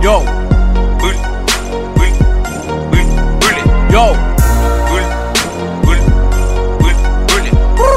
Yo, bullet, bullet, bullet, bullet. yo, Bullet, bullet, bullet,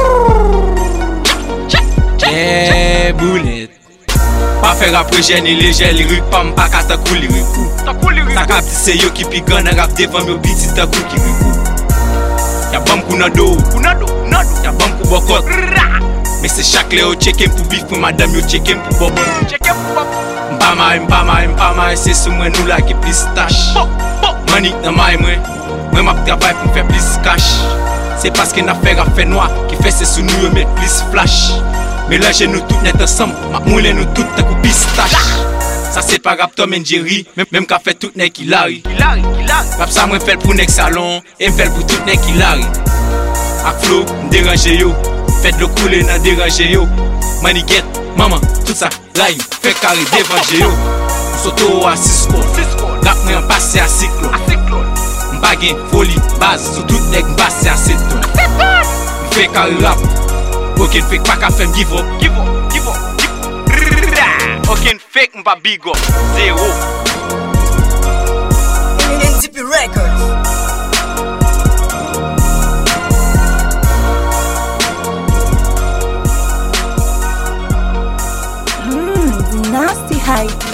bullet. yeah, bullet. Pa fè rap rejeni leje lirik, pa mpa ka ta kou lirikou. Sa kap di se yo ki pi gan nan rap devan yo biti ta kou kirikou. Ya bam kou nan do, ya bam kou bokot. Mais c'est chaque lè yo checken pou bif pou madame yo checken pou bobon. Mpa may, c'est sou mwen nou la ki plis tache. Manik nan may mwen map travay pou fè plis cash. C'est parce que na fè rap fè noa ki fè se sou nou yo met plis flash. Mélange nous tout net ensemble, ma moule nous tout ta kou pistache. Ça c'est pas rap Tom and Jerry, même qu'a fait tout nek Hilary. Rap ça mwen fait pour nek salon, et m'fait pour tout nek Hilary. Ak flow, m'dérange yo, fait le couler nan dérange yo. Maniguette, maman, tout ça, là il fait carré dévange yo. M'soto à 6 scores, rap mwen passe à cyclone. M'baguen, folie, base, sous tout nek m'passe à 7 tonnes. M'fait carré rap. Aucun fake pas qu'à faire give up. Aucun fake m'pa big up. Zéro. NDP Records. Nasty hype.